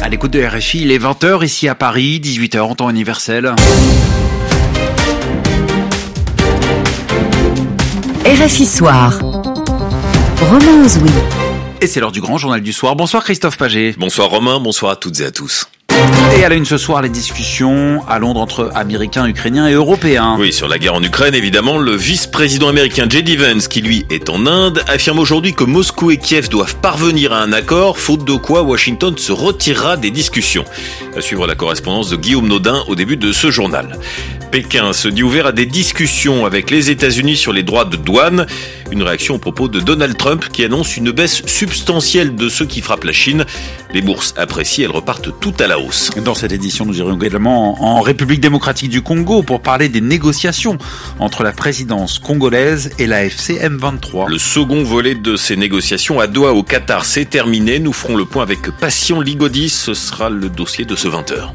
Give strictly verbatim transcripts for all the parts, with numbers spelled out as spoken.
l'écoute de R F I, il est vingt heures ici à Paris, dix-huit heures en temps universel. R F I Soir. Romain Ozoui. Et c'est l'heure du grand journal du soir. Bonsoir Christophe Paget. Bonsoir Romain, bonsoir à toutes et à tous. Et à la une ce soir, les discussions à Londres entre Américains, Ukrainiens et Européens. Oui, sur la guerre en Ukraine, évidemment, le vice-président américain J D Vance, qui lui est en Inde, affirme aujourd'hui que Moscou et Kiev doivent parvenir à un accord, faute de quoi Washington se retirera des discussions. À suivre la correspondance de Guillaume Nodin au début de ce journal. Pékin se dit ouvert à des discussions avec les États-Unis sur les droits de douane. Une réaction au propos de Donald Trump qui annonce une baisse substantielle de ceux qui frappent la Chine. Les bourses appréciées, elles repartent toutes à la hausse. Dans cette édition, nous irons également en République démocratique du Congo pour parler des négociations entre la présidence congolaise et la F C M vingt-trois. Le second volet de ces négociations à Doha au Qatar, c'est terminé. Nous ferons le point avec Patient Ligodis. Ce sera le dossier de ce vingt heures.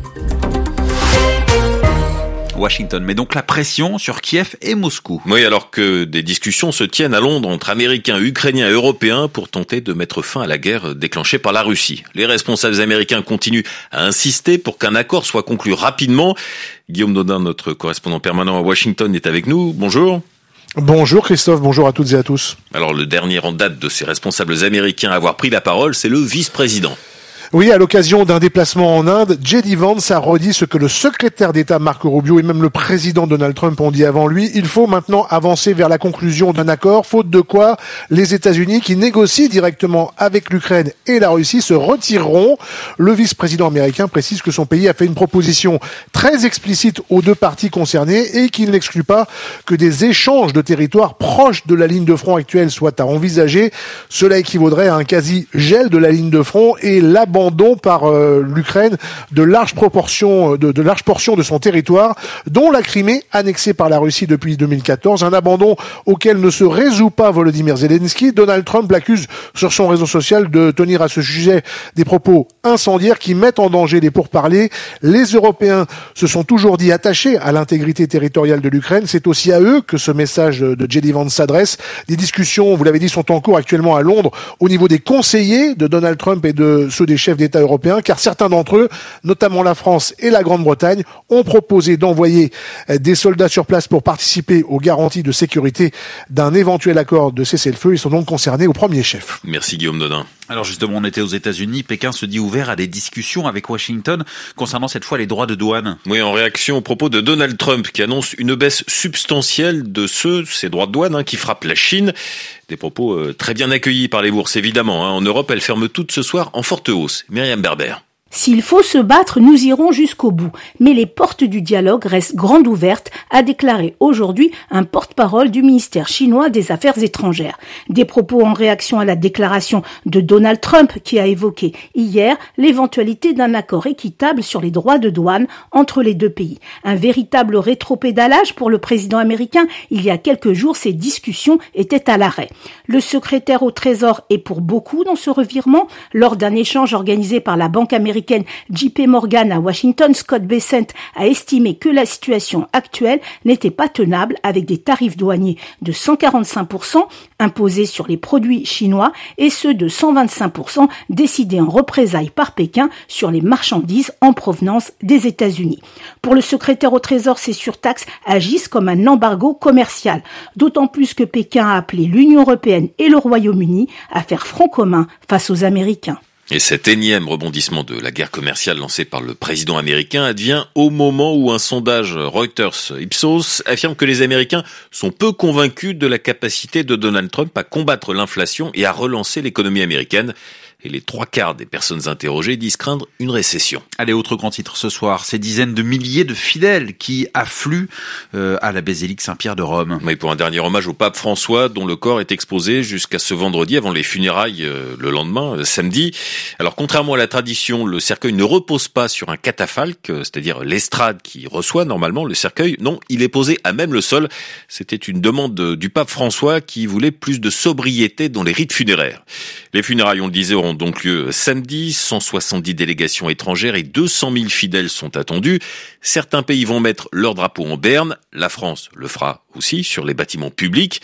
Washington met donc la pression sur Kiev et Moscou. Oui, alors que des discussions se tiennent à Londres entre Américains, Ukrainiens et Européens pour tenter de mettre fin à la guerre déclenchée par la Russie. Les responsables américains continuent à insister pour qu'un accord soit conclu rapidement. Guillaume Nodin, notre correspondant permanent à Washington, est avec nous. Bonjour. Bonjour Christophe, bonjour à toutes et à tous. Alors le dernier en date de ces responsables américains à avoir pris la parole, c'est le vice-président. Oui, à l'occasion d'un déplacement en Inde, J D Vance a redit ce que le secrétaire d'État Marco Rubio et même le président Donald Trump ont dit avant lui. Il faut maintenant avancer vers la conclusion d'un accord, faute de quoi les États-Unis, qui négocient directement avec l'Ukraine et la Russie, se retireront. Le vice-président américain précise que son pays a fait une proposition très explicite aux deux parties concernées et qu'il n'exclut pas que des échanges de territoires proches de la ligne de front actuelle soient à envisager. Cela équivaudrait à un quasi-gel de la ligne de front et l'abandon par euh, l'Ukraine de larges proportions, de, de larges portions de son territoire, dont la Crimée, annexée par la Russie depuis deux mille quatorze, un abandon auquel ne se résout pas Volodymyr Zelensky. Donald Trump l'accuse sur son réseau social de tenir à ce sujet des propos incendiaires qui mettent en danger les pourparlers. Les Européens se sont toujours dit attachés à l'intégrité territoriale de l'Ukraine. C'est aussi à eux que ce message de J D Vance s'adresse. Des discussions, vous l'avez dit, sont en cours actuellement à Londres au niveau des conseillers de Donald Trump et de ceux des chefs d'État européens, car certains d'entre eux, notamment la France et la Grande-Bretagne, ont proposé d'envoyer des soldats sur place pour participer aux garanties de sécurité d'un éventuel accord de cessez-le-feu. Ils sont donc concernés au premier chef. Merci Guillaume Nodin. Alors justement, on était aux États-Unis. Pékin se dit ouvert à des discussions avec Washington concernant cette fois les droits de douane. Oui, en réaction aux propos de Donald Trump qui annonce une baisse substantielle de ceux, ces droits de douane, hein, qui frappent la Chine. Des propos euh, très bien accueillis par les bourses, évidemment. Hein. En Europe, elles ferment toutes ce soir en forte hausse. Myriam Berber. S'il faut se battre, nous irons jusqu'au bout. Mais les portes du dialogue restent grandes ouvertes, a déclaré aujourd'hui un porte-parole du ministère chinois des Affaires étrangères. Des propos en réaction à la déclaration de Donald Trump qui a évoqué hier l'éventualité d'un accord équitable sur les droits de douane entre les deux pays. Un véritable rétropédalage pour le président américain. Il y a quelques jours, ces discussions étaient à l'arrêt. Le secrétaire au Trésor est pour beaucoup dans ce revirement. Lors d'un échange organisé par la banque américaine J P Morgan à Washington, Scott Bessent a estimé que la situation actuelle n'était pas tenable avec des tarifs douaniers de cent quarante-cinq pour cent imposés sur les produits chinois et ceux de cent vingt-cinq pour cent décidés en représailles par Pékin sur les marchandises en provenance des États-Unis. Pour le secrétaire au Trésor, ces surtaxes agissent comme un embargo commercial, d'autant plus que Pékin a appelé l'Union européenne et le Royaume-Uni à faire front commun face aux Américains. Et cet énième rebondissement de la guerre commerciale lancée par le président américain advient au moment où un sondage Reuters-Ipsos affirme que les Américains sont peu convaincus de la capacité de Donald Trump à combattre l'inflation et à relancer l'économie américaine. Et les trois quarts des personnes interrogées disent craindre une récession. Allez, autre grand titre ce soir, ces dizaines de milliers de fidèles qui affluent euh, à la basilique Saint-Pierre de Rome. Oui, pour un dernier hommage au pape François, dont le corps est exposé jusqu'à ce vendredi avant les funérailles euh, le lendemain, euh, samedi. Alors, contrairement à la tradition, le cercueil ne repose pas sur un catafalque, euh, c'est-à-dire l'estrade qui reçoit normalement le cercueil. Non, il est posé à même le sol. C'était une demande de, du pape François qui voulait plus de sobriété dans les rites funéraires. Les funérailles, on le disait, auront donc lieu samedi. cent soixante-dix délégations étrangères et deux cent mille fidèles sont attendus. Certains pays vont mettre leur drapeau en berne. La France le fera aussi sur les bâtiments publics.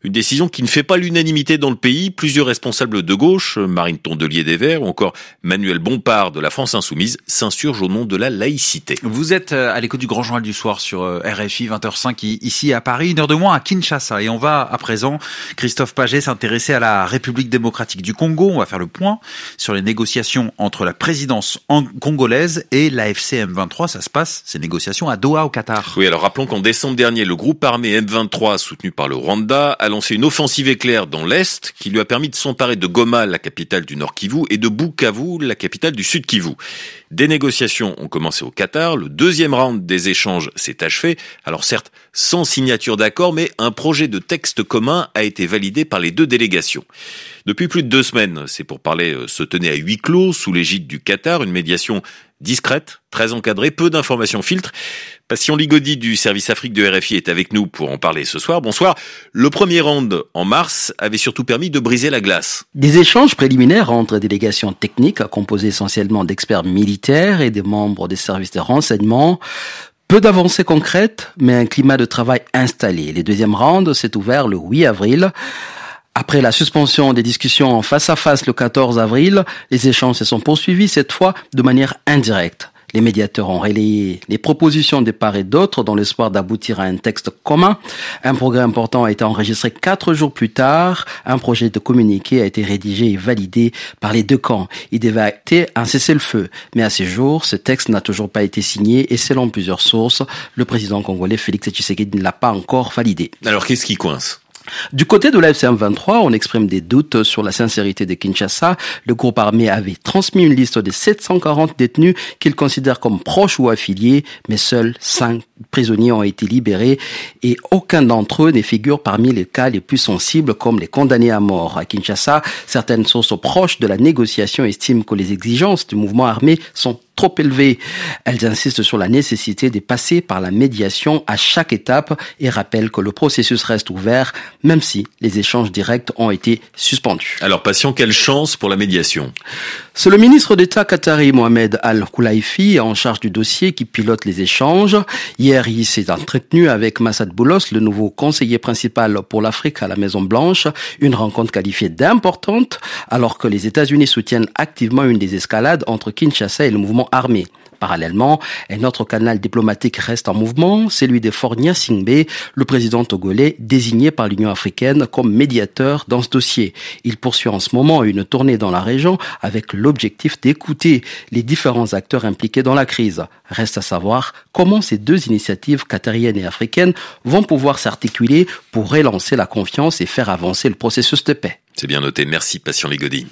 Une décision qui ne fait pas l'unanimité dans le pays. Plusieurs responsables de gauche, Marine Tondelier des Verts ou encore Manuel Bompard de la France Insoumise, s'insurgent au nom de la laïcité. Vous êtes à l'écoute du Grand Journal du Soir sur R F I, vingt heures cinq ici à Paris, une heure de moins à Kinshasa. Et on va à présent, Christophe Paget, s'intéresser à la République démocratique du Congo. On va faire le point sur les négociations entre la présidence congolaise et l'A F C M vingt-trois. Ça se passe, ces négociations, à Doha, au Qatar. Oui, alors rappelons qu'en décembre dernier, le groupe armé M vingt-trois, soutenu par le Rwanda, a lancé une offensive éclair dans l'Est qui lui a permis de s'emparer de Goma, la capitale du Nord Kivu, et de Bukavu, la capitale du Sud Kivu. Des négociations ont commencé au Qatar. Le deuxième round des échanges s'est achevé. Alors certes, sans signature d'accord, mais un projet de texte commun a été validé par les deux délégations. Depuis plus de deux semaines, c'est pour parler, se tenait à huis clos, sous l'égide du Qatar, une médiation discrète, très encadrée, peu d'informations filtres. Passion Ligodi du service Afrique de R F I est avec nous pour en parler ce soir. Bonsoir. Le premier round en mars avait surtout permis de briser la glace. Des échanges préliminaires entre délégations techniques composées essentiellement d'experts militaires et des membres des services de renseignement. Peu d'avancées concrètes, mais un climat de travail installé. Le deuxième round s'est ouvert le huit avril. Après la suspension des discussions en face à face le quatorze avril, les échanges se sont poursuivis cette fois de manière indirecte. Les médiateurs ont relayé les propositions de part et d'autre dans l'espoir d'aboutir à un texte commun. Un progrès important a été enregistré quatre jours plus tard. Un projet de communiqué a été rédigé et validé par les deux camps. Il devait acter un cessez-le-feu. Mais à ce jour, ce texte n'a toujours pas été signé et selon plusieurs sources, le président congolais Félix Tshisekedi ne l'a pas encore validé. Alors qu'est-ce qui coince ? Du côté de l'A F C M vingt-trois, on exprime des doutes sur la sincérité de Kinshasa. Le groupe armé avait transmis une liste de sept cent quarante détenus qu'il considère comme proches ou affiliés, mais seuls cinq prisonniers ont été libérés et aucun d'entre eux ne figure parmi les cas les plus sensibles comme les condamnés à mort. À Kinshasa, certaines sources proches de la négociation estiment que les exigences du mouvement armé sont trop élevées. Elles insistent sur la nécessité de passer par la médiation à chaque étape et rappellent que le processus reste ouvert, même si les échanges directs ont été suspendus. Alors, patient, quelle chance pour la médiation ? C'est le ministre d'État qatari Mohamed Al-Khoulaifi en charge du dossier qui pilote les échanges. Hier, il s'est entretenu avec Massad Boulos, le nouveau conseiller principal pour l'Afrique à la Maison-Blanche. Une rencontre qualifiée d'importante alors que les États-Unis soutiennent activement une désescalade entre Kinshasa et le mouvement armé. Parallèlement, un autre canal diplomatique reste en mouvement, celui de Faure Gnassingbé, le président togolais désigné par l'Union africaine comme médiateur dans ce dossier. Il poursuit en ce moment une tournée dans la région avec l'objectif d'écouter les différents acteurs impliqués dans la crise. Reste à savoir comment ces deux initiatives qatariennes et africaines vont pouvoir s'articuler pour relancer la confiance et faire avancer le processus de paix. C'est bien noté. Merci, Patient Ligodi.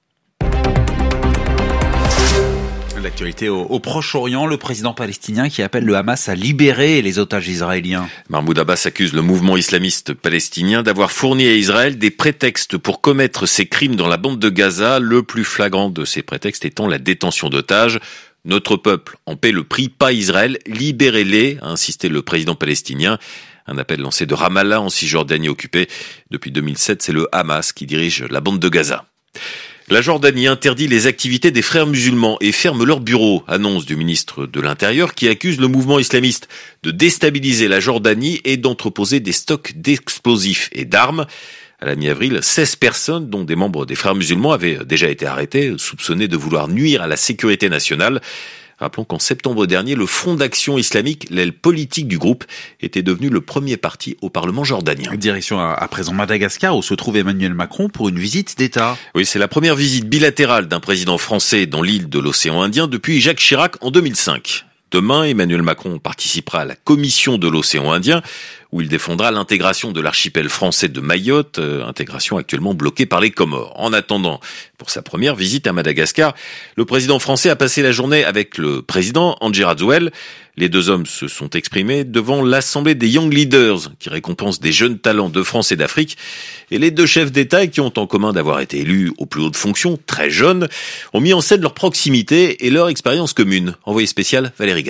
L'actualité au, au Proche-Orient, le président palestinien qui appelle le Hamas à libérer les otages israéliens. Mahmoud Abbas accuse le mouvement islamiste palestinien d'avoir fourni à Israël des prétextes pour commettre ses crimes dans la bande de Gaza, le plus flagrant de ces prétextes étant la détention d'otages. Notre peuple en paie le prix, pas Israël, libérez-les, a insisté le président palestinien. Un appel lancé de Ramallah en Cisjordanie occupée. Depuis deux mille sept, c'est le Hamas qui dirige la bande de Gaza. La Jordanie interdit les activités des frères musulmans et ferme leurs bureaux, annonce du ministre de l'Intérieur qui accuse le mouvement islamiste de déstabiliser la Jordanie et d'entreposer des stocks d'explosifs et d'armes. À la mi-avril, seize personnes, dont des membres des frères musulmans, avaient déjà été arrêtées, soupçonnées de vouloir nuire à la sécurité nationale. Rappelons qu'en septembre dernier, le Front d'action islamique, l'aile politique du groupe, était devenu le premier parti au Parlement jordanien. Direction à, à présent Madagascar, où se trouve Emmanuel Macron pour une visite d'État. Oui, c'est la première visite bilatérale d'un président français dans l'île de l'océan Indien depuis Jacques Chirac en deux mille cinq. Demain, Emmanuel Macron participera à la commission de l'océan Indien, où il défendra l'intégration de l'archipel français de Mayotte, euh, intégration actuellement bloquée par les Comores. En attendant, pour sa première visite à Madagascar, le président français a passé la journée avec le président Andry Rajoelina. Les deux hommes se sont exprimés devant l'Assemblée des Young Leaders, qui récompense des jeunes talents de France et d'Afrique. Et les deux chefs d'État, qui ont en commun d'avoir été élus aux plus hautes fonctions, très jeunes, ont mis en scène leur proximité et leur expérience commune. Envoyé spécial, Valérie Gasse.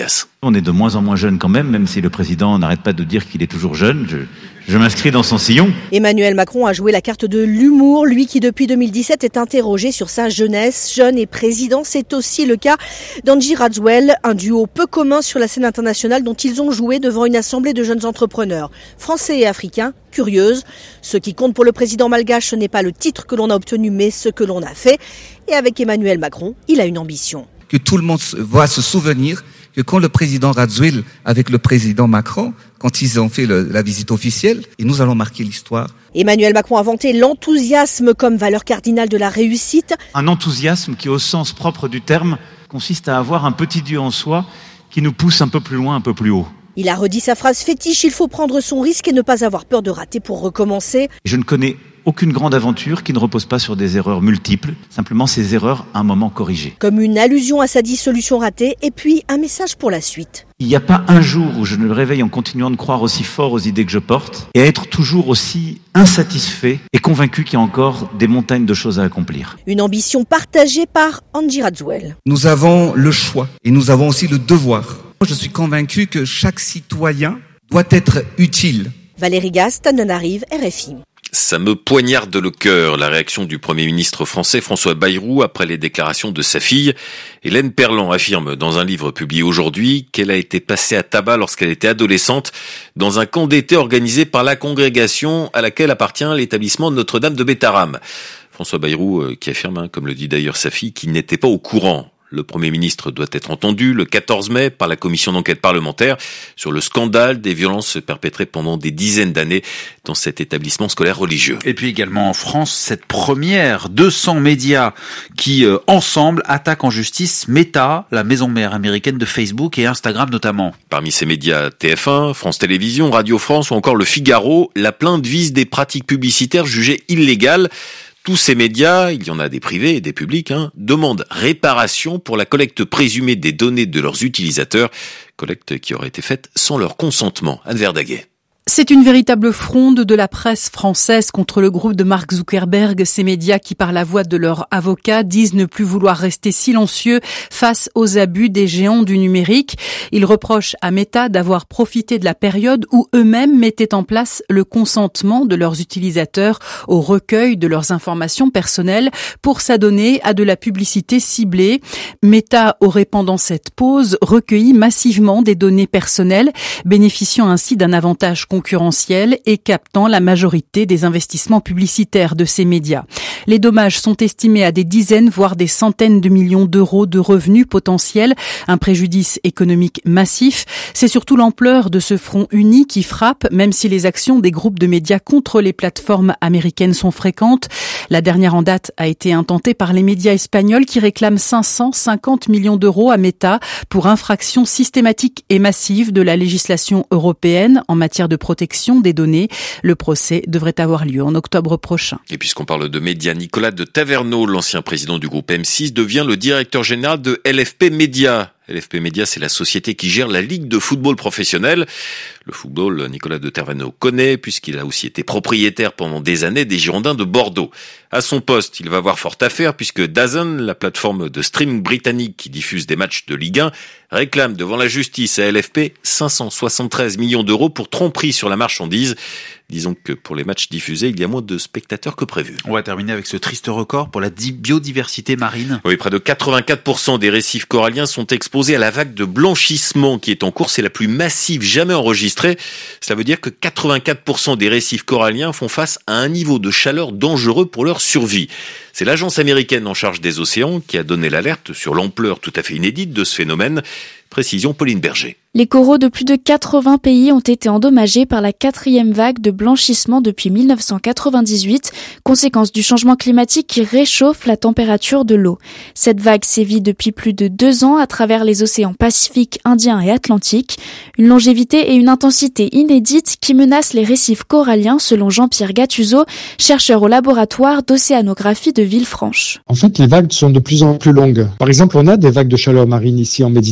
On est de moins en moins jeune quand même, même si le président n'arrête pas de dire qu'il est toujours jeune. Je, je m'inscris dans son sillon. Emmanuel Macron a joué la carte de l'humour, lui qui depuis deux mille dix-sept est interrogé sur sa jeunesse. Jeune et président, c'est aussi le cas d'Angie Radswell, un duo peu commun sur la scène internationale dont ils ont joué devant une assemblée de jeunes entrepreneurs, français et africains, curieuse. Ce qui compte pour le président malgache, ce n'est pas le titre que l'on a obtenu, mais ce que l'on a fait. Et avec Emmanuel Macron, il a une ambition. Que tout le monde va se souvenir que quand le président Radziwiłł avec le président Macron, quand ils ont fait le, la visite officielle, et nous allons marquer l'histoire. Emmanuel Macron a vanté l'enthousiasme comme valeur cardinale de la réussite. Un enthousiasme qui, au sens propre du terme, consiste à avoir un petit Dieu en soi qui nous pousse un peu plus loin, un peu plus haut. Il a redit sa phrase fétiche, il faut prendre son risque et ne pas avoir peur de rater pour recommencer. Je ne connais aucune grande aventure qui ne repose pas sur des erreurs multiples, simplement ces erreurs à un moment corrigées. Comme une allusion à sa dissolution ratée et puis un message pour la suite. Il n'y a pas un jour où je ne me réveille en continuant de croire aussi fort aux idées que je porte et à être toujours aussi insatisfait et convaincu qu'il y a encore des montagnes de choses à accomplir. Une ambition partagée par Angie Radswell. Nous avons le choix et nous avons aussi le devoir. Je suis convaincu que chaque citoyen doit être utile. Valérie Gast, Ananarive, R F I. Ça me poignarde le cœur, la réaction du Premier ministre français François Bayrou après les déclarations de sa fille. Hélène Perlan affirme dans un livre publié aujourd'hui qu'elle a été passée à tabac lorsqu'elle était adolescente dans un camp d'été organisé par la congrégation à laquelle appartient l'établissement de Notre-Dame de Bétarame. François Bayrou qui affirme, hein, comme le dit d'ailleurs sa fille, qu'il n'était pas au courant. Le Premier ministre doit être entendu le quatorze mai par la commission d'enquête parlementaire sur le scandale des violences perpétrées pendant des dizaines d'années dans cet établissement scolaire religieux. Et puis également en France, cette première, deux cents médias qui, euh, ensemble, attaquent en justice Meta, la maison mère américaine de Facebook et Instagram notamment. Parmi ces médias, T F un, France Télévisions, Radio France ou encore Le Figaro, la plainte vise des pratiques publicitaires jugées illégales. Tous ces médias, il y en a des privés et des publics, hein, demandent réparation pour la collecte présumée des données de leurs utilisateurs, collecte qui aurait été faite sans leur consentement. Anne Verdaguet. C'est une véritable fronde de la presse française contre le groupe de Mark Zuckerberg, ces médias qui, par la voix de leurs avocats, disent ne plus vouloir rester silencieux face aux abus des géants du numérique. Ils reprochent à Meta d'avoir profité de la période où eux-mêmes mettaient en place le consentement de leurs utilisateurs au recueil de leurs informations personnelles pour s'adonner à de la publicité ciblée. Meta aurait, pendant cette pause, recueilli massivement des données personnelles, bénéficiant ainsi d'un avantage concurrentiel et captant la majorité des investissements publicitaires de ces médias. Les dommages sont estimés à des dizaines, voire des centaines de millions d'euros de revenus potentiels, un préjudice économique massif. C'est surtout l'ampleur de ce front uni qui frappe, même si les actions des groupes de médias contre les plateformes américaines sont fréquentes. La dernière en date a été intentée par les médias espagnols qui réclament cinq cent cinquante millions d'euros à Meta pour infraction systématique et massive de la législation européenne en matière de protection des données. Le procès devrait avoir lieu en octobre prochain. Et puisqu'on parle de médias, Nicolas de Taverneau, l'ancien président du groupe M six, devient le directeur général de L F P Média. L F P Média, c'est la société qui gère la Ligue de football professionnel. Le football, Nicolas de Taverneau connaît, puisqu'il a aussi été propriétaire pendant des années des Girondins de Bordeaux. À son poste, il va avoir fort à faire, puisque DAZN, la plateforme de streaming britannique qui diffuse des matchs de Ligue un, réclame devant la justice à L F P cinq cent soixante-treize millions d'euros pour tromperie sur la marchandise. Disons que pour les matchs diffusés, il y a moins de spectateurs que prévu. On va terminer avec ce triste record pour la biodiversité marine. Oui, près de quatre-vingt-quatre pour cent des récifs coralliens sont exposés à la vague de blanchissement qui est en cours. C'est la plus massive jamais enregistrée. Cela veut dire que quatre-vingt-quatre pour cent des récifs coralliens font face à un niveau de chaleur dangereux pour leur survie. C'est l'agence américaine en charge des océans qui a donné l'alerte sur l'ampleur tout à fait inédite de ce phénomène. Précision Pauline Berger. Les coraux de plus de quatre-vingts pays ont été endommagés par la quatrième vague de blanchissement depuis mille neuf cent quatre-vingt-dix-huit, conséquence du changement climatique qui réchauffe la température de l'eau. Cette vague sévit depuis plus de deux ans à travers les océans Pacifique, Indien et Atlantique. Une longévité et une intensité inédites qui menacent les récifs coralliens selon Jean-Pierre Gattuso, chercheur au laboratoire d'océanographie de Villefranche. En fait, les vagues sont de plus en plus longues. Par exemple, on a des vagues de chaleur marine ici en Méditerranée.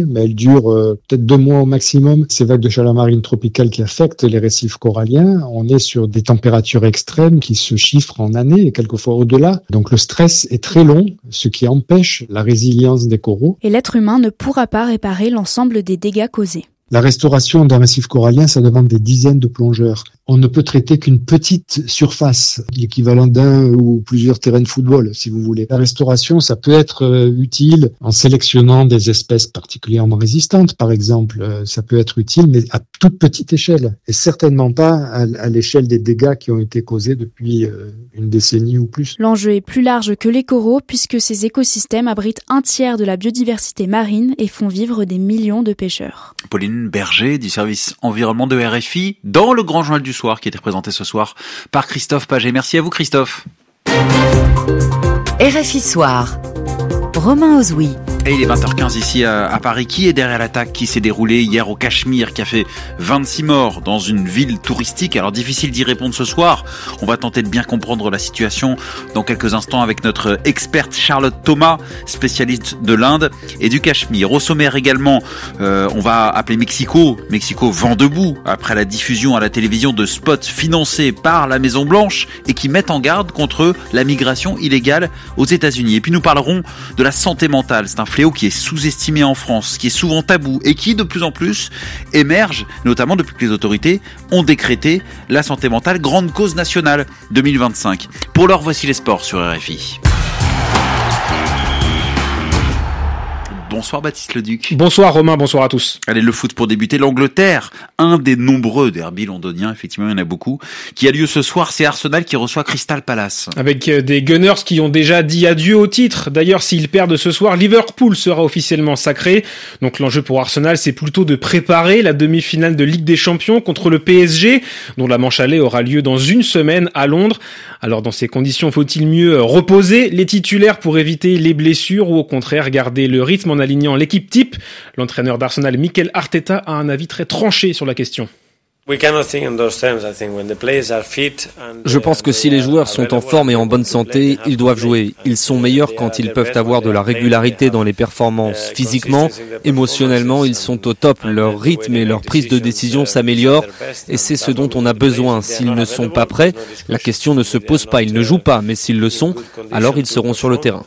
mais elles durent euh, peut-être deux mois au maximum. Ces vagues de chaleur marine tropicale qui affectent les récifs coralliens, on est sur des températures extrêmes qui se chiffrent en années et quelquefois au-delà. Donc le stress est très long, ce qui empêche la résilience des coraux. Et l'être humain ne pourra pas réparer l'ensemble des dégâts causés. La restauration d'un récif corallien, ça demande des dizaines de plongeurs. On ne peut traiter qu'une petite surface, l'équivalent d'un ou plusieurs terrains de football, si vous voulez. La restauration, ça peut être euh, utile en sélectionnant des espèces particulièrement résistantes, par exemple. Euh, ça peut être utile, mais à toute petite échelle, et certainement pas à, à l'échelle des dégâts qui ont été causés depuis euh, une décennie ou plus. L'enjeu est plus large que les coraux, puisque ces écosystèmes abritent un tiers de la biodiversité marine et font vivre des millions de pêcheurs. Pauline Berger du service environnement de R F I dans le Grand Journal du Soir qui était présenté ce soir par Christophe Paget. Merci à vous Christophe. R F I Soir. Romain Ozoui. Et il est vingt heures quinze ici à, à Paris. Qui est derrière l'attaque qui s'est déroulée hier au Cachemire, qui a fait vingt-six morts dans une ville touristique? Alors difficile d'y répondre ce soir. On va tenter de bien comprendre la situation dans quelques instants avec notre experte Charlotte Thomas, spécialiste de l'Inde et du Cachemire. Au sommaire également, euh, on va appeler Mexico. Mexico vent debout après la diffusion à la télévision de spots financés par la Maison Blanche et qui mettent en garde contre la migration illégale aux États-Unis. Et puis nous parlerons de la santé mentale. C'est un fléau qui est sous-estimé en France, qui est souvent tabou et qui de plus en plus émerge, notamment depuis que les autorités ont décrété la santé mentale grande cause nationale deux mille vingt-cinq. Pour l'heure, voici les sports sur R F I. Bonsoir Baptiste Leduc. Bonsoir Romain, bonsoir à tous. Allez, le foot pour débuter. L'Angleterre, un des nombreux derbys londoniens, effectivement il y en a beaucoup, qui a lieu ce soir, c'est Arsenal qui reçoit Crystal Palace. Avec des Gunners qui ont déjà dit adieu au titre. D'ailleurs, s'ils perdent ce soir, Liverpool sera officiellement sacré. Donc l'enjeu pour Arsenal, c'est plutôt de préparer la demi-finale de Ligue des Champions contre le P S G, dont la manche aller aura lieu dans une semaine à Londres. Alors dans ces conditions, faut-il mieux reposer les titulaires pour éviter les blessures ou au contraire garder le rythme en alignant l'équipe type? L'entraîneur d'Arsenal, Mikel Arteta, a un avis très tranché sur la question. Je pense que si les joueurs sont en forme et en bonne santé, ils doivent jouer. Ils sont meilleurs quand ils peuvent avoir de la régularité dans les performances. Physiquement, émotionnellement, ils sont au top. Leur rythme et leur prise de décision s'améliorent et c'est ce dont on a besoin. S'ils ne sont pas prêts, la question ne se pose pas. Ils ne jouent pas, mais s'ils le sont, alors ils seront sur le terrain.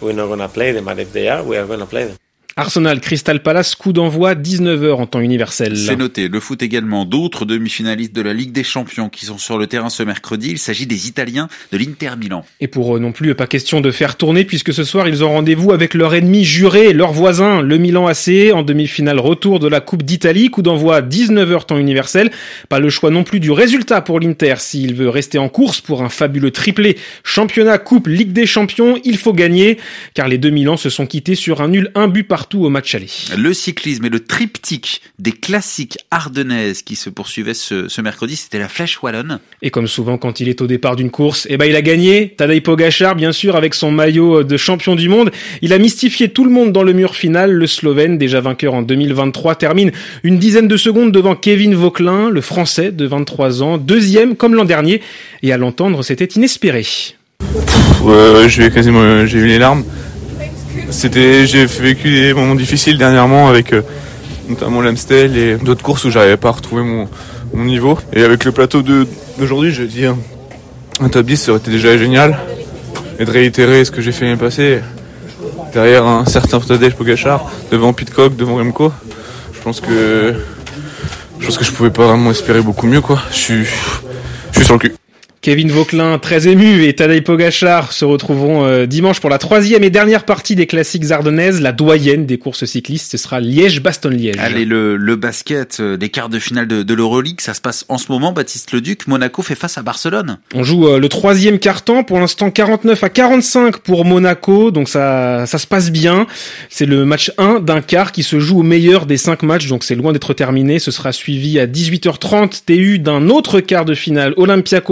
Arsenal, Crystal Palace, coup d'envoi dix-neuf heures en temps universel. C'est noté. Le foot également. D'autres demi-finalistes de la Ligue des Champions qui sont sur le terrain ce mercredi. Il s'agit des Italiens de l'Inter Milan. Et pour eux non plus, pas question de faire tourner puisque ce soir, ils ont rendez-vous avec leur ennemi juré, leur voisin, le Milan A C, en demi-finale retour de la Coupe d'Italie. Coup d'envoi dix-neuf heures temps universel. Pas le choix non plus du résultat pour l'Inter. S'il veut rester en course pour un fabuleux triplé championnat, Coupe, Ligue des Champions, il faut gagner car les deux Milans se sont quittés sur un nul, un but partout au match aller. Le cyclisme et le triptyque des classiques ardennaises qui se poursuivaient ce, ce mercredi, c'était la Flèche Wallonne. Et comme souvent quand il est au départ d'une course, eh ben il a gagné. Tadej Pogačar, bien sûr, avec son maillot de champion du monde. Il a mystifié tout le monde dans le mur final. Le Slovène, déjà vainqueur en deux mille vingt-trois, termine une dizaine de secondes devant Kevin Vauquelin, le Français de vingt-trois ans, deuxième comme l'an dernier. Et à l'entendre, c'était inespéré. Ouais, j'ai quasiment, j'ai eu les larmes. C'était, j'ai vécu des moments difficiles dernièrement avec euh, notamment l'Amstel et d'autres courses où j'arrivais pas à retrouver mon, mon niveau. Et avec le plateau de, d'aujourd'hui, je dis un, un top dix, ça aurait été déjà génial. Et de réitérer ce que j'ai fait l'année passée derrière un certain Tadej Pogačar, devant Pidcock, devant Remco. Je pense que je pense que je pouvais pas vraiment espérer beaucoup mieux, quoi. Je suis, je suis sur le cul. Kevin Vauquelin, très ému, et Tadej Pogačar se retrouveront euh, dimanche pour la troisième et dernière partie des classiques ardennaises, la doyenne des courses cyclistes. Ce sera Liège-Bastogne-Liège. Allez, le, le basket, euh, les quarts de finale de, de l'Euroleague, ça se passe en ce moment. Baptiste Leduc, Monaco fait face à Barcelone. On joue euh, le troisième quart-temps, pour l'instant quarante-neuf à quarante-cinq pour Monaco, donc ça, ça se passe bien. C'est le match un d'un quart qui se joue au meilleur des cinq matchs, donc c'est loin d'être terminé. Ce sera suivi à dix-huit heures trente, T U d'un autre quart de finale, Olympiakos Real Madrid.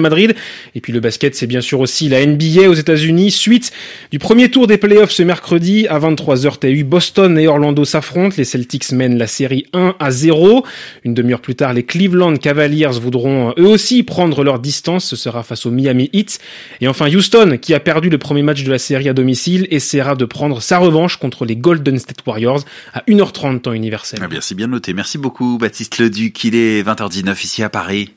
Madrid. Et puis le basket, c'est bien sûr aussi la N B A aux États-Unis. Suite du premier tour des playoffs ce mercredi à vingt-trois heures T U. Boston et Orlando s'affrontent. Les Celtics mènent la série un à zéro. Une demi-heure plus tard, les Cleveland Cavaliers voudront eux aussi prendre leur distance. Ce sera face au Miami Heat. Et enfin Houston, qui a perdu le premier match de la série à domicile, essaiera de prendre sa revanche contre les Golden State Warriors à une heure trente temps universel. Ah bien, c'est bien noté. Merci beaucoup Baptiste Leduc. Il est vingt heures dix-neuf ici à Paris.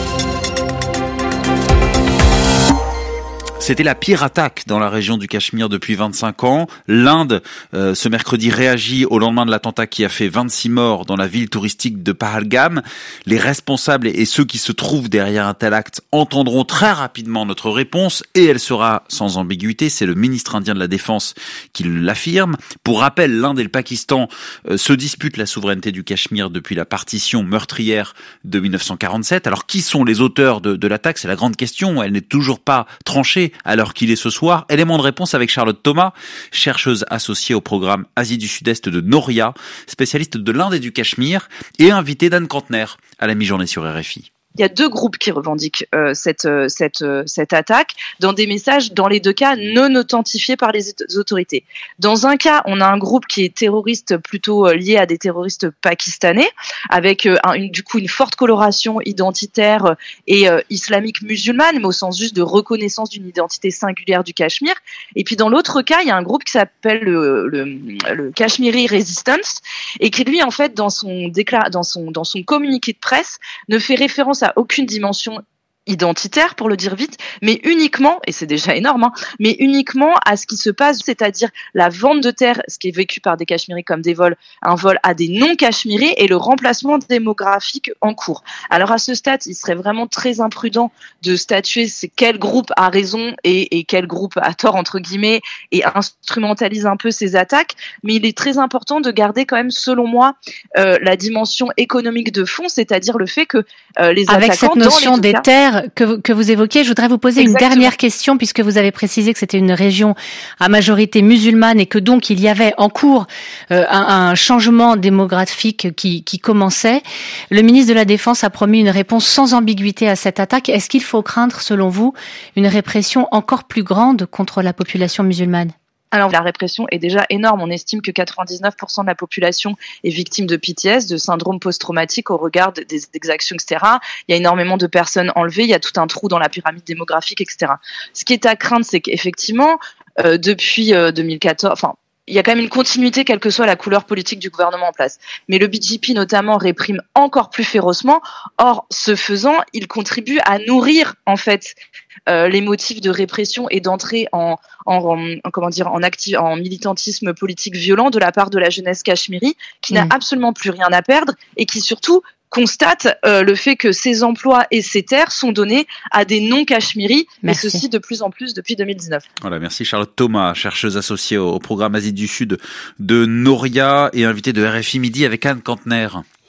C'était la pire attaque dans la région du Cachemire depuis vingt-cinq ans. L'Inde, euh, ce mercredi, réagit au lendemain de l'attentat qui a fait vingt-six morts dans la ville touristique de Pahalgam. Les responsables et ceux qui se trouvent derrière un tel acte entendront très rapidement notre réponse et elle sera sans ambiguïté. C'est le ministre indien de la Défense qui l'affirme. Pour rappel, l'Inde et le Pakistan euh, se disputent la souveraineté du Cachemire depuis la partition meurtrière de dix-neuf cent quarante-sept. Alors qui sont les auteurs de, de l'attaque ? C'est la grande question. Elle n'est toujours pas tranchée à l'heure qu'il est ce soir. Élément de réponse avec Charlotte Thomas, chercheuse associée au programme Asie du Sud-Est de Noria, spécialiste de l'Inde et du Cachemire, et invitée d'Anne Cantner à la mi-journée sur R F I. Il y a deux groupes qui revendiquent euh, cette euh, cette euh, cette attaque dans des messages, dans les deux cas, non authentifiés par les autorités. Dans un cas, on a un groupe qui est terroriste plutôt euh, lié à des terroristes pakistanais, avec euh, un, une, du coup une forte coloration identitaire euh, et euh, islamique musulmane, mais au sens juste de reconnaissance d'une identité singulière du Cachemire. Et puis dans l'autre cas, il y a un groupe qui s'appelle le, le, le Kashmiri Resistance et qui lui en fait dans son déclar dans son dans son communiqué de presse ne fait référence à aucune dimension identitaire, pour le dire vite, mais uniquement, et c'est déjà énorme, hein, mais uniquement à ce qui se passe, c'est-à-dire la vente de terre, ce qui est vécu par des Cachemiris comme des vols, un vol à des non-Cachemiris et le remplacement démographique en cours. Alors à ce stade, il serait vraiment très imprudent de statuer c'est quel groupe a raison et, et quel groupe a tort, entre guillemets, et instrumentalise un peu ces attaques, mais il est très important de garder quand même, selon moi, euh, la dimension économique de fond, c'est-à-dire le fait que euh, les Avec attaquants... cette notion des cas, terres que vous, que vous évoquiez, je voudrais vous poser Exactement. une dernière question puisque vous avez précisé que c'était une région à majorité musulmane et que donc il y avait en cours euh, un, un changement démographique qui, qui commençait. Le ministre de la Défense a promis une réponse sans ambiguïté à cette attaque. Est-ce qu'il faut craindre, selon vous, une répression encore plus grande contre la population musulmane ? Alors, la répression est déjà énorme. On estime que quatre-vingt-dix-neuf pour cent de la population est victime de P T S, de syndrome post-traumatique au regard des exactions, et cetera. Il y a énormément de personnes enlevées. Il y a tout un trou dans la pyramide démographique, et cetera. Ce qui est à craindre, c'est qu'effectivement, euh, depuis euh, deux mille quatorze, enfin, il y a quand même une continuité, quelle que soit la couleur politique du gouvernement en place. Mais le B J P, notamment, réprime encore plus férocement. Or, ce faisant, il contribue à nourrir, en fait, euh, les motifs de répression et d'entrée en, en, en, comment dire, en, acti- en militantisme politique violent de la part de la jeunesse cachemiri, qui mmh. n'a absolument plus rien à perdre et qui, surtout, constate euh, le fait que ces emplois et ces terres sont donnés à des non-cachemiris, et ceci de plus en plus depuis deux mille dix-neuf. Voilà, merci Charlotte Thomas, chercheuse associée au programme Asie du Sud de Noria et invitée de R F I Midi avec Anne Cantner.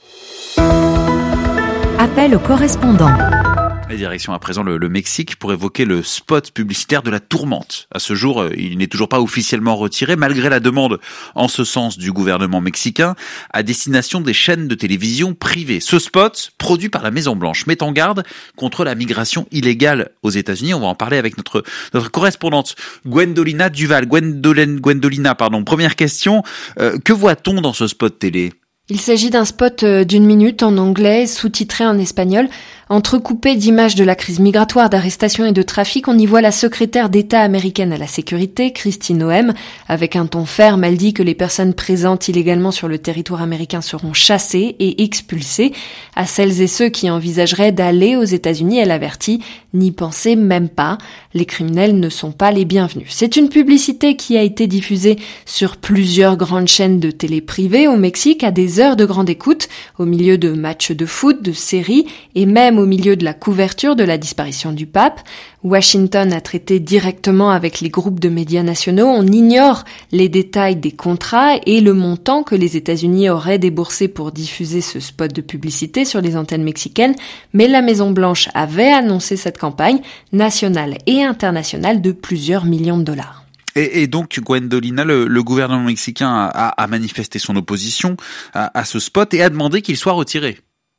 Appel au correspondant. Et direction à présent le, le Mexique pour évoquer le spot publicitaire de la tourmente. À ce jour, il n'est toujours pas officiellement retiré, malgré la demande en ce sens du gouvernement mexicain, à destination des chaînes de télévision privées. Ce spot, produit par la Maison-Blanche, met en garde contre la migration illégale aux États-Unis. On va en parler avec notre, notre correspondante Gwendolina Duval. Gwendolyn, Gwendolina, pardon. Première question, euh, que voit-on dans ce spot télé ? Il s'agit d'un spot d'une minute en anglais, sous-titré en espagnol. Entrecoupé d'images de la crise migratoire, d'arrestations et de trafic, on y voit la secrétaire d'État américaine à la sécurité, Kristi Noem. Avec un ton ferme, elle dit que les personnes présentes illégalement sur le territoire américain seront chassées et expulsées. À celles et ceux qui envisageraient d'aller aux États-Unis, elle avertit, n'y pensez même pas. Les criminels ne sont pas les bienvenus. C'est une publicité qui a été diffusée sur plusieurs grandes chaînes de télé privées au Mexique à des heures de grande écoute, au milieu de matchs de foot, de séries et même au milieu de la couverture de la disparition du pape. Washington a traité directement avec les groupes de médias nationaux. On ignore les détails des contrats et le montant que les États-Unis auraient déboursé pour diffuser ce spot de publicité sur les antennes mexicaines, mais la Maison-Blanche avait annoncé cette campagne nationale et internationale de plusieurs millions de dollars. Et, et donc, Gwendolina, le, le gouvernement mexicain a, a manifesté son opposition à, à ce spot et a demandé qu'il soit retiré.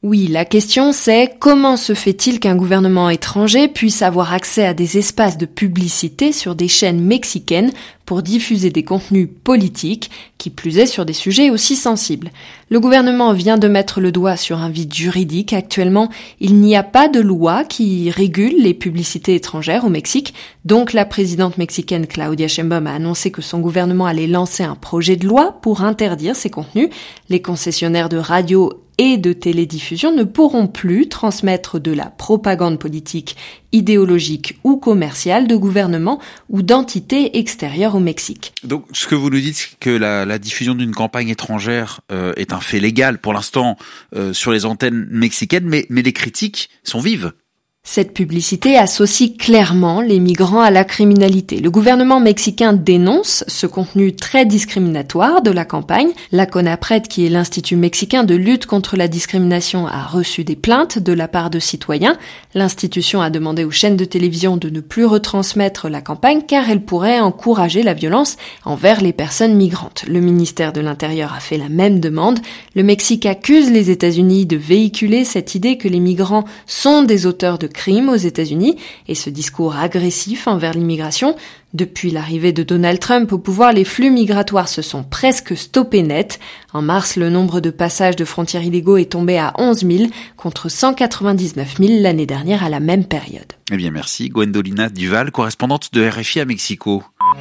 Oui, la question c'est comment se fait-il qu'un gouvernement étranger puisse avoir accès à des espaces de publicité sur des chaînes mexicaines pour diffuser des contenus politiques, qui plus est sur des sujets aussi sensibles. Le gouvernement vient de mettre le doigt sur un vide juridique. Actuellement, il n'y a pas de loi qui régule les publicités étrangères au Mexique. Donc la présidente mexicaine Claudia Sheinbaum a annoncé que son gouvernement allait lancer un projet de loi pour interdire ces contenus. Les concessionnaires de radio et de télédiffusion ne pourront plus transmettre de la propagande politique, idéologique ou commerciale de gouvernements ou d'entités extérieures au Mexique. Donc, ce que vous nous dites, c'est que la, la diffusion d'une campagne étrangère euh, est un fait légal pour l'instant euh, sur les antennes mexicaines, mais, mais les critiques sont vives. Cette publicité associe clairement les migrants à la criminalité. Le gouvernement mexicain dénonce ce contenu très discriminatoire de la campagne. La CONAPRED, qui est l'Institut mexicain de lutte contre la discrimination, a reçu des plaintes de la part de citoyens. L'institution a demandé aux chaînes de télévision de ne plus retransmettre la campagne car elle pourrait encourager la violence envers les personnes migrantes. Le ministère de l'Intérieur a fait la même demande. Le Mexique accuse les États-Unis de véhiculer cette idée que les migrants sont des auteurs de crimes aux États-Unis et ce discours agressif envers l'immigration. Depuis l'arrivée de Donald Trump au pouvoir, les flux migratoires se sont presque stoppés net. En mars, le nombre de passages de frontières illégaux est tombé à onze mille contre cent quatre-vingt-dix-neuf mille l'année dernière à la même période. Eh bien, merci. Gwendolina Duval, correspondante de R F I à Mexico.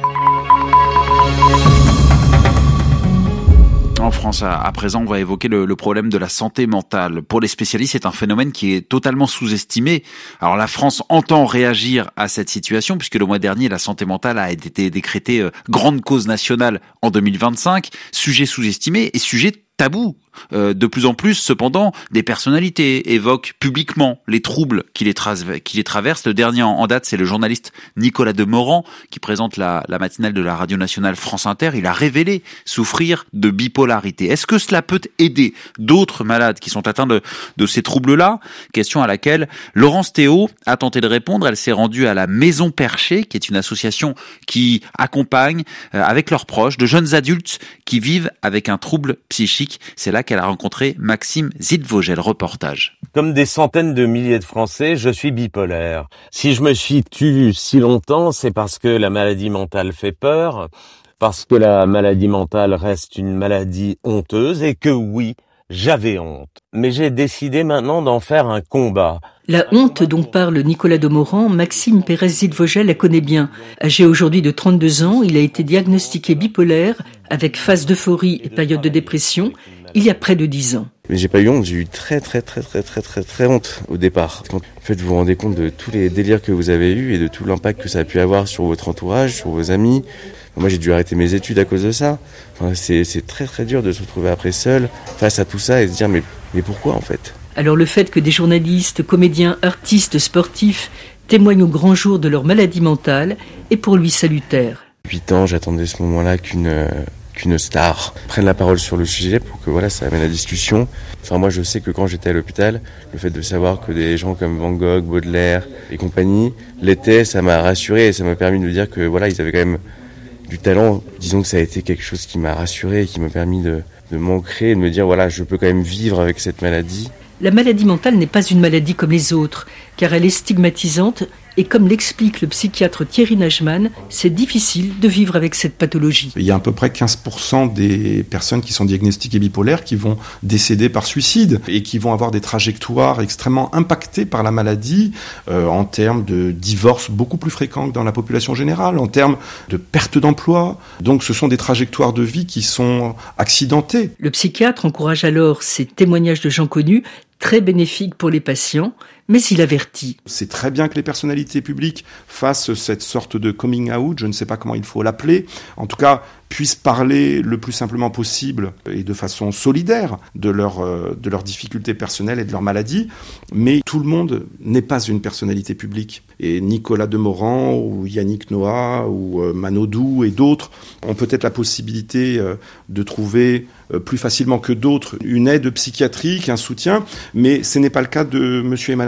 En France, à présent, on va évoquer le, le problème de la santé mentale. Pour les spécialistes, c'est un phénomène qui est totalement sous-estimé. Alors la France entend réagir à cette situation, puisque le mois dernier, la santé mentale a été décrétée euh, grande cause nationale en deux mille vingt-cinq, sujet sous-estimé et sujet tabou. Euh, de plus en plus, cependant, des personnalités évoquent publiquement les troubles qui les, tra- qui les traversent. Le dernier en, en date, c'est le journaliste Nicolas Demorand, qui présente la, la matinale de la radio nationale France Inter. Il a révélé souffrir de bipolarité. Est-ce que cela peut aider d'autres malades qui sont atteints de, de ces troubles-là? Question à laquelle Laurence Théo a tenté de répondre. Elle s'est rendue à la Maison Perchée, qui est une association qui accompagne euh, avec leurs proches de jeunes adultes qui vivent avec un trouble psychique. C'est là qu'elle a rencontré Maxime Zidvogel. Reportage. Comme des centaines de milliers de Français, je suis bipolaire. Si je me suis tu si longtemps, c'est parce que la maladie mentale fait peur, parce que la maladie mentale reste une maladie honteuse et que oui, j'avais honte. Mais j'ai décidé maintenant d'en faire un combat. La honte dont parle Nicolas Demorand, Maxime Pérez-Zidvogel la connaît bien. Âgé aujourd'hui de trente-deux ans, il a été diagnostiqué bipolaire avec phase d'euphorie et période de dépression il y a près de dix ans. Mais j'ai pas eu honte, j'ai eu très très très très très très très honte au départ. Quand en fait vous vous rendez compte de tous les délires que vous avez eus et de tout l'impact que ça a pu avoir sur votre entourage, sur vos amis. Moi j'ai dû arrêter mes études à cause de ça. Enfin, c'est, c'est très très dur de se retrouver après seul face à tout ça et se dire mais, mais pourquoi en fait ? Alors le fait que des journalistes, comédiens, artistes, sportifs témoignent au grand jour de leur maladie mentale est pour lui salutaire. Huit ans, j'attendais ce moment-là qu'une... Euh, qu'une star prenne la parole sur le sujet pour que voilà ça amène la discussion. Enfin moi je sais que quand j'étais à l'hôpital, le fait de savoir que des gens comme Van Gogh, Baudelaire et compagnie l'étaient, ça m'a rassuré et ça m'a permis de me dire que voilà ils avaient quand même du talent. Disons que ça a été quelque chose qui m'a rassuré et qui m'a permis de, de m'ancrer et de me dire voilà je peux quand même vivre avec cette maladie. La maladie mentale n'est pas une maladie comme les autres, car elle est stigmatisante et comme l'explique le psychiatre Thierry Najman, c'est difficile de vivre avec cette pathologie. Il y a à peu près quinze pour cent des personnes qui sont diagnostiquées bipolaires qui vont décéder par suicide et qui vont avoir des trajectoires extrêmement impactées par la maladie euh, en termes de divorce beaucoup plus fréquents que dans la population générale, en termes de perte d'emploi. Donc ce sont des trajectoires de vie qui sont accidentées. Le psychiatre encourage alors ces témoignages de gens connus, très bénéfiques pour les patients, mais il avertit. C'est très bien que les personnalités publiques fassent cette sorte de coming out, je ne sais pas comment il faut l'appeler, en tout cas puissent parler le plus simplement possible et de façon solidaire de leurs euh, de leurs difficultés personnelles et de leurs maladies, mais tout le monde n'est pas une personnalité publique. Et Nicolas Demorand ou Yannick Noah ou euh, Manodou et d'autres ont peut-être la possibilité euh, de trouver euh, plus facilement que d'autres une aide psychiatrique, un soutien, mais ce n'est pas le cas de monsieur et madame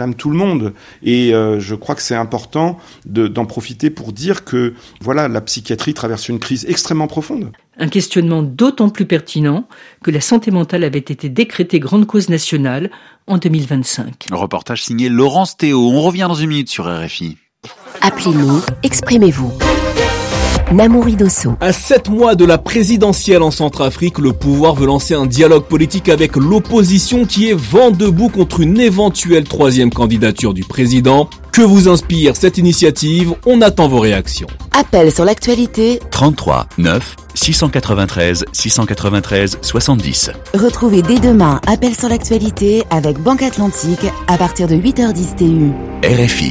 même tout le monde. Et euh, je crois que c'est important de, d'en profiter pour dire que voilà, la psychiatrie traverse une crise extrêmement profonde. Un questionnement d'autant plus pertinent que la santé mentale avait été décrétée grande cause nationale en deux mille vingt-cinq. Le reportage signé Laurence Théo. On revient dans une minute sur R F I. Appelez-nous, exprimez-vous. Namouri Dosso. À sept mois de la présidentielle en Centrafrique, le pouvoir veut lancer un dialogue politique avec l'opposition qui est vent debout contre une éventuelle troisième candidature du président. Que vous inspire cette initiative? On attend vos réactions. Appel sur l'actualité trente-trois neuf six cent quatre-vingt-treize six cent quatre-vingt-treize soixante-dix. Retrouvez dès demain Appel sur l'actualité avec Banque Atlantique à partir de huit heures dix T U. R F I.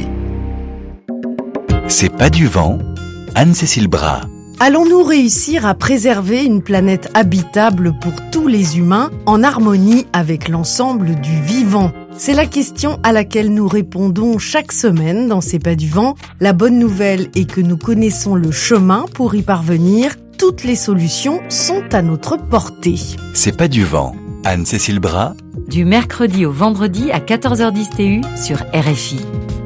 C'est pas du vent. Anne-Cécile Bras. Allons-nous réussir à préserver une planète habitable pour tous les humains en harmonie avec l'ensemble du vivant? C'est la question à laquelle nous répondons chaque semaine dans C'est pas du vent. La bonne nouvelle est que nous connaissons le chemin pour y parvenir. Toutes les solutions sont à notre portée. C'est pas du vent. Anne-Cécile Bras. Du mercredi au vendredi à quatorze heures dix T U sur R F I.